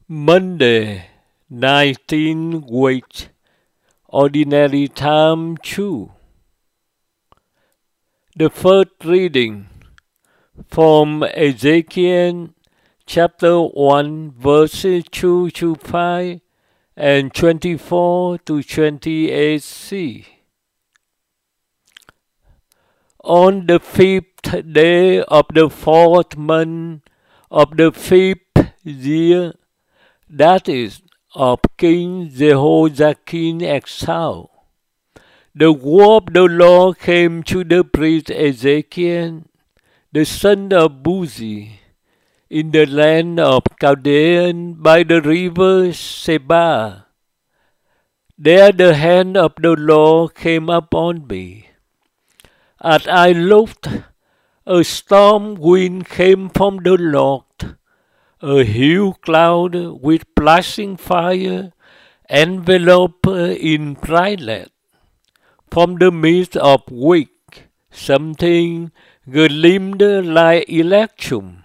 Monday, 19 week, Ordinary Time 2. The first reading from Ezekiel chapter 1 verses 2 to 5 and 24 to 28c. On the 5th day of the 4th month of the 5th year, that is, of King Jehoiakim exile, the word of the Lord came to the priest Ezekiel, the son of Buzi, in the land of Chaldean by the river Seba. There the hand of the Lord came upon me. As I looked, a storm wind came from the Lord. A huge cloud with flashing fire enveloped in brightness, from the midst of which something gleamed like electrum.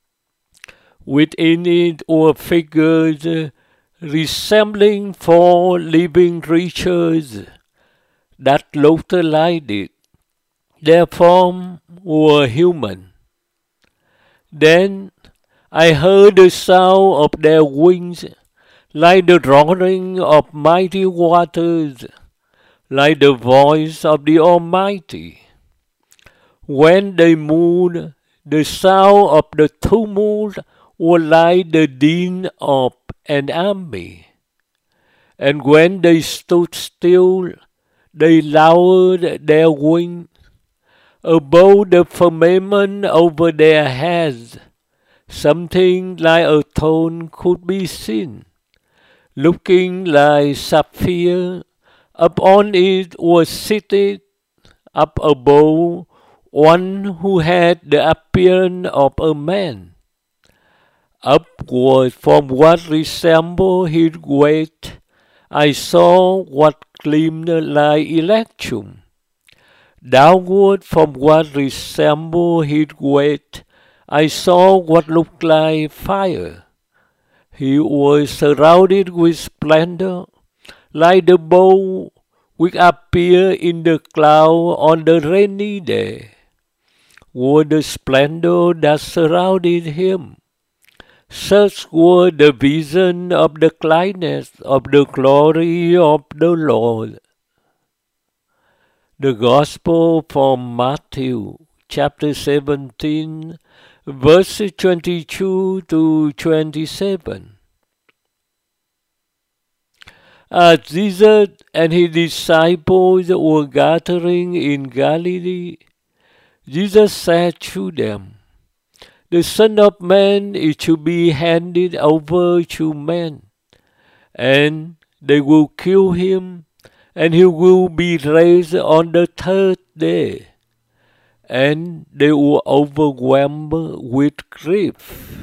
Within it were figures resembling four living creatures that looked like it. Their forms were human. Then I heard the sound of their wings, like the roaring of mighty waters, like the voice of the Almighty. When they moved, the sound of the tumult was like the din of an army. And when they stood still, they lowered their wings. Above the firmament over their heads, something like a throne could be seen, looking like sapphire. Upon it was seated, up above, one who had the appearance of a man. Upward from what resembled his weight, I saw what gleamed like electrum. Downward from what resembled his weight, I saw what looked like fire. He was surrounded with splendor, like the bow which appears in the cloud on the rainy day. Was the splendor that surrounded him. Such were the vision of the clearness of the glory of the Lord. The Gospel from Matthew, chapter 17, verses 22 to 27. As Jesus and his disciples were gathering in Galilee, Jesus said to them, "The Son of Man is to be handed over to men, and they will kill him, and he will be raised on the third day." And they were overwhelmed with grief.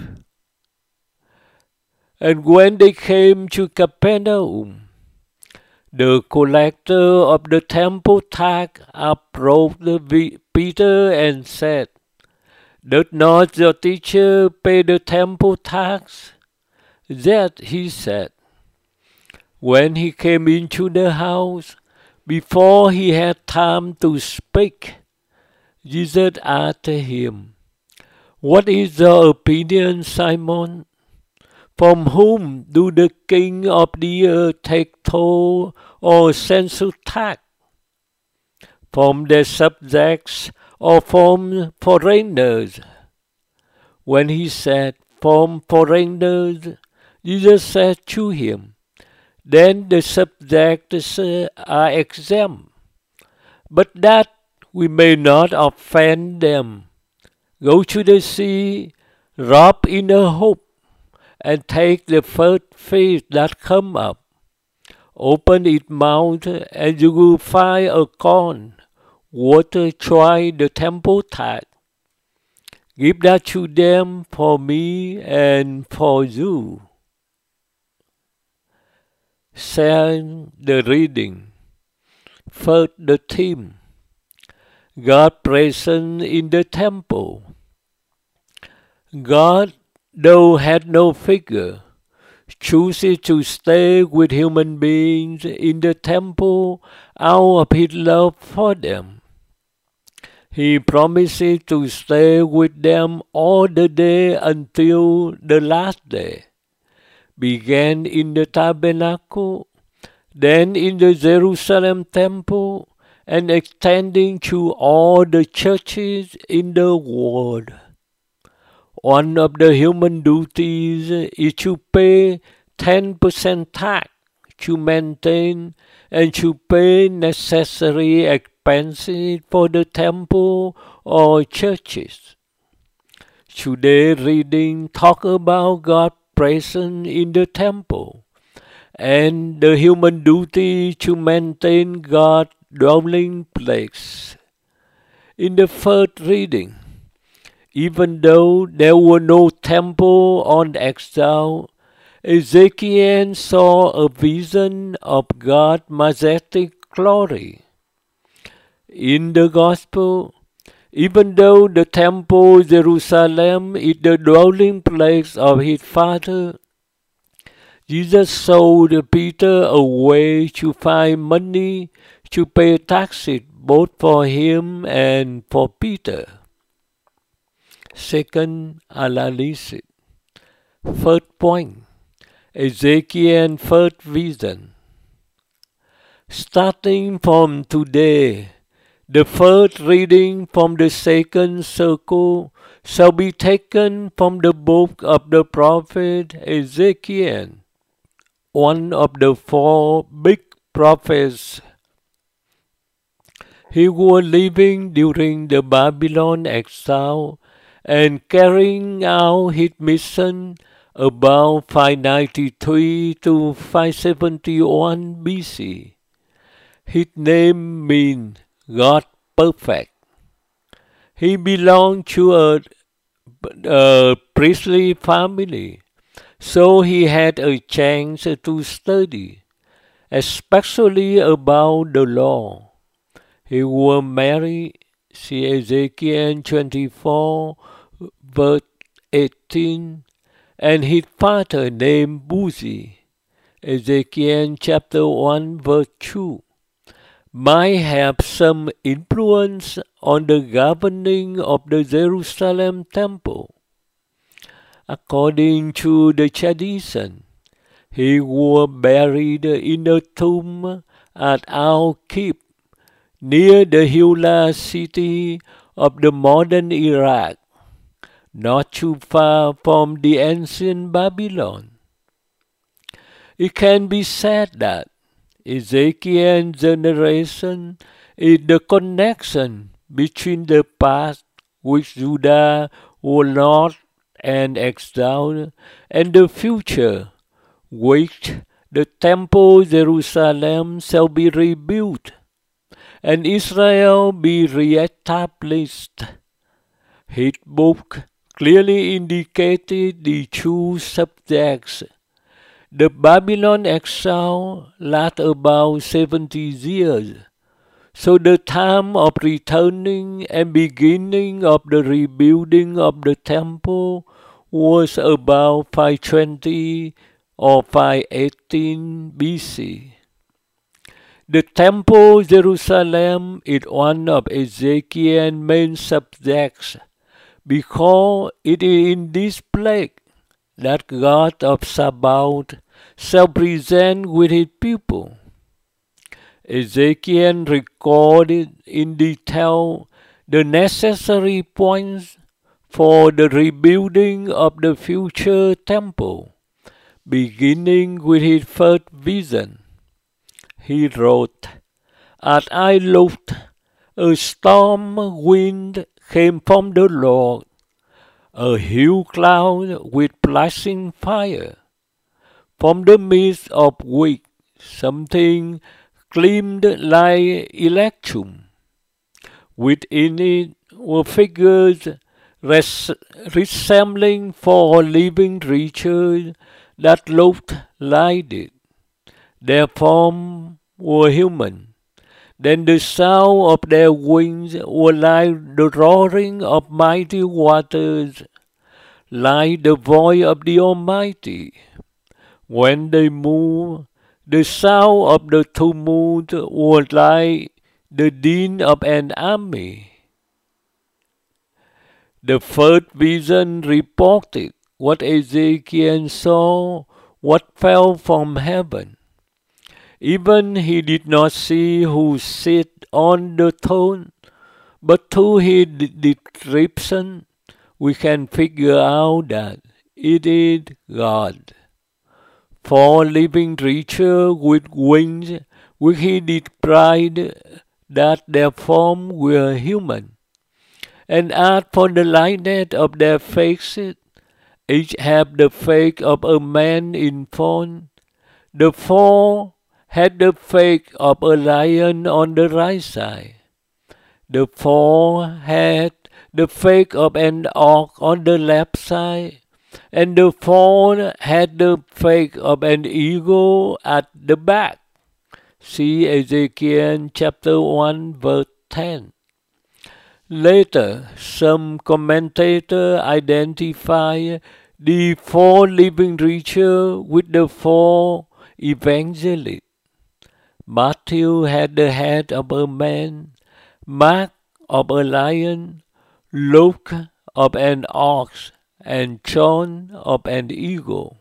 And when they came to Capernaum, the collector of the temple tax approached Peter and said, "Does not your teacher pay the temple tax?" That he said. When he came into the house, before he had time to speak, Jesus asked him, "What is your opinion, Simon? From whom do the king of the earth take toll or census tax? From their subjects or from foreigners?" When he said, "From foreigners," Jesus said to him, "Then the subjects are exempt. But that we may not offend them, go to the sea, rob in a hook, and take the first fish that come up. Open its mouth, and you will find a coin worth twice the temple tax. Give that to them for me and for you." Saying the reading. First, the theme. God present in the temple. God, though had no figure, chooses to stay with human beings in the temple out of his love for them. He promises to stay with them all the day until the last day, began in the tabernacle, then in the Jerusalem temple, and extending to all the churches in the world. One of the human duties is to pay 10% tax to maintain and to pay necessary expenses for the temple or churches. Today's reading talk about God's presence in the temple and the human duty to maintain God's dwelling place. In the first reading, even though there were no temple on exile, Ezekiel saw a vision of God's majestic glory. In the Gospel, even though the temple Jerusalem is the dwelling place of his Father, Jesus showed Peter a way to find money to pay taxes both for him and for Peter. Second analysis. First point, Ezekiel's first vision. Starting from today, the first reading from the second circle shall be taken from the book of the prophet Ezekiel, one of the four big prophets. He was living during the Babylon exile and carrying out his mission about 593 to 571 BC. His name means God perfect. He belonged to a priestly family, so he had a chance to study, especially about the law. He was married, see Ezekiel 24, verse 18, and his father named Buzi, Ezekiel chapter 1, verse 2, might have some influence on the governing of the Jerusalem temple. According to the tradition, he was buried in a tomb at Al-Qib, near the Hula city of the modern Iraq, not too far from the ancient Babylon. It can be said that Ezekiel's generation is the connection between the past, which Judah was lost and exiled, and the future, which the temple Jerusalem shall be rebuilt, and Israel be reestablished. His book clearly indicated the two subjects. The Babylon exile lasted about 70 years, so the time of returning and beginning of the rebuilding of the temple was about 520 or 518 BC. The temple Jerusalem is one of Ezekiel's main subjects, because it is in this place that God of Sabaoth shall present with his people. Ezekiel recorded in detail the necessary points for the rebuilding of the future temple, beginning with his first vision. He wrote, "As I looked, a storm wind came from the Lord, a huge cloud with flashing fire, from the midst of which something gleamed like electrum. Within it were figures resembling four living creatures that looked like it. Their forms were human. Then the sound of their wings was like the roaring of mighty waters, like the voice of the Almighty. When they moved, the sound of the tumult was like the din of an army. The first vision reported what Ezekiel saw, what fell from heaven. Even he did not see who sat on the throne, but through his description, we can figure out that it is God. 4 living creatures with wings, which he described that their form were human. And as for the likeness of their faces, each had the face of a man in front. The 4 had the face of a lion on the right side. The 4 had the face of an ox on the left side, and the 4 had the face of an eagle at the back. See Ezekiel chapter 1 verse 10. Later, some commentators identify the 4 living creatures with the 4 evangelists. Matthew had the head of a man, Mark of a lion, Luke of an ox, and John of an eagle.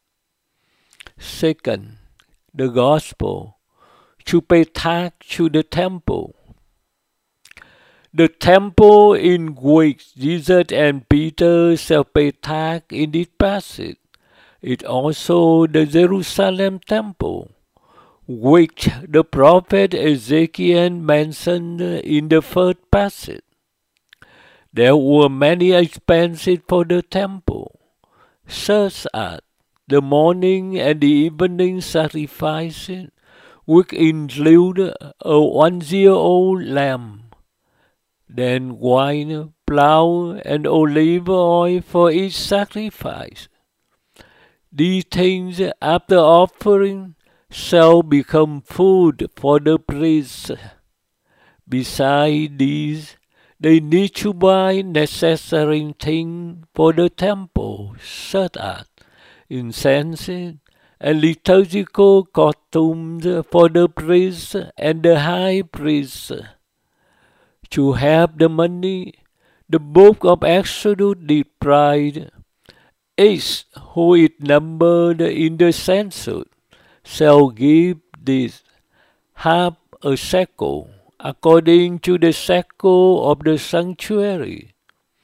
Second, the gospel, to pay tax to the temple. The temple in which Jesus and Peter shall pay tax in this passage is also the Jerusalem temple, which the prophet Ezekiel mentioned in the first passage. There were many expenses for the temple, such as the morning and the evening sacrifices, which include a 1-year-old lamb, then wine, flour, and olive oil for each sacrifice. These things, after offering, shall become food for the priests. Besides these, they need to buy necessary things for the temple, such as incense and liturgical costumes for the priests and the high priest. To have the money, the book of Exodus described, each who is numbered in the census shall give this half a shekel, according to the shekel of the sanctuary.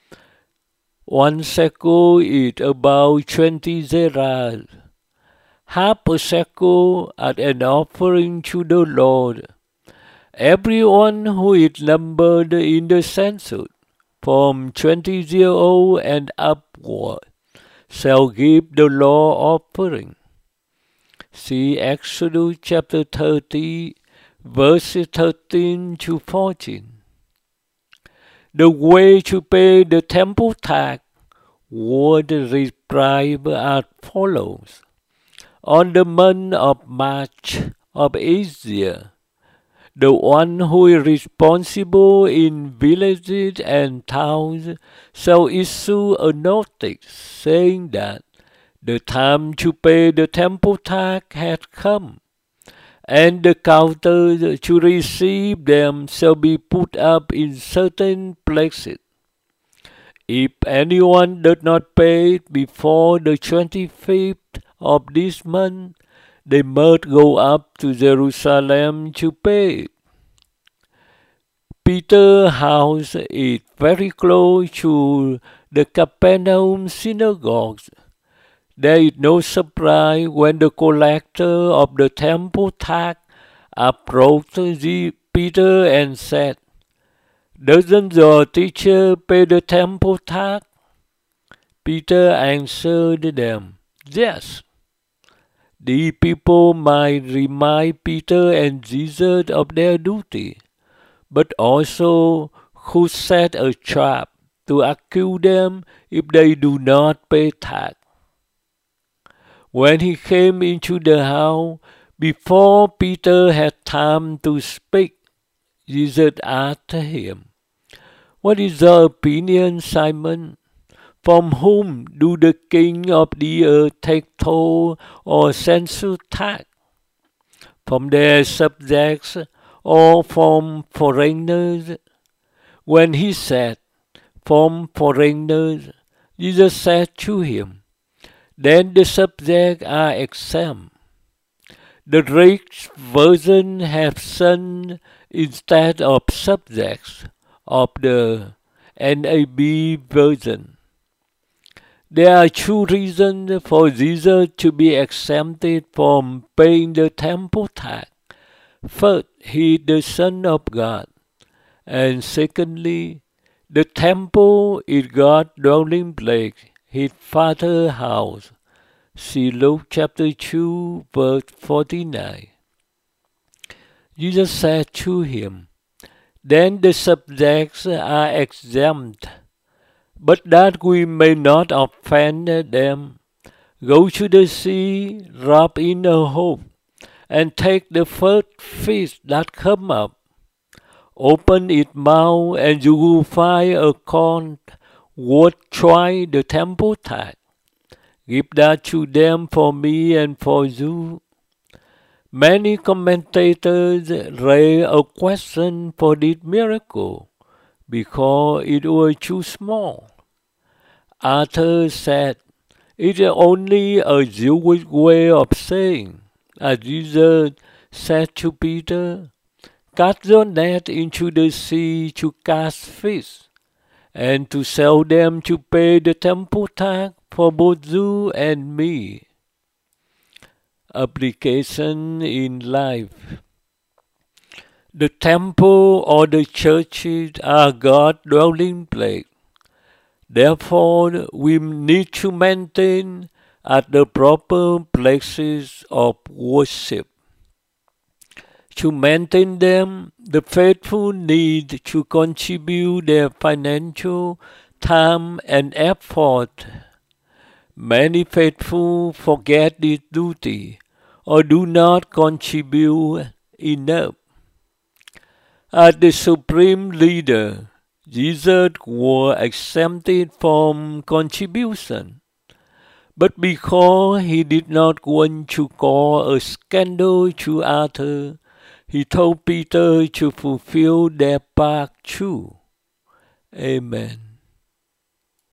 1 shekel is about 20 zerahs, half a shekel as an offering to the Lord. Everyone who is numbered in the census, from 20-year-old and upward, shall give the law offering. See Exodus chapter 30, verses 13 to 14. The way to pay the temple tax was described as follows. On the month of March of each year, the one who is responsible in villages and towns shall issue a notice saying that the time to pay the temple tax had come, and the counters to receive them shall be put up in certain places. If anyone does not pay it before the 25th of this month, they must go up to Jerusalem to pay it. Peter's house is very close to the Capernaum synagogue. There is no surprise when the collector of the temple tax approached Peter and said, "Doesn't your teacher pay the temple tax?" Peter answered them, "Yes." The people might remind Peter and Jesus of their duty, but also could set a trap to accuse them if they do not pay tax. When he came into the house, before Peter had time to speak, Jesus asked him, "What is your opinion, Simon? From whom do the king of the earth take toll or census tax? From their subjects or from foreigners? When he said, from foreigners, Jesus said to him, then the subjects are exempt. The rich version have sons instead of subjects of the NAB version. There are two reasons for Jesus to be exempted from paying the temple tax. First, he is the Son of God. And secondly, the temple is God's dwelling place, his Father's house. See Luke chapter 2, verse 49. Jesus said to him, then the subjects are exempt, but that we may not offend them, go to the sea, drop in a hook, and take the first fish that come up. Open its mouth, and you will find a coin worth twice the temple tax. Give that to them for me and for you. Many commentators raise a question for this miracle because it was too small. Others said it is only a Jewish way of saying, as Jesus said to Peter, cast your net into the sea to catch fish, and to sell them to pay the temple tax for both you and me. Application in life. The temple or the churches are God's dwelling place. Therefore, we need to maintain at the proper places of worship. To maintain them, the faithful need to contribute their financial time and effort. Many faithful forget this duty or do not contribute enough. As the supreme leader, Jesus was exempted from contribution. But because he did not want to cause a scandal to others, he told Peter to fulfill their part too. Amen.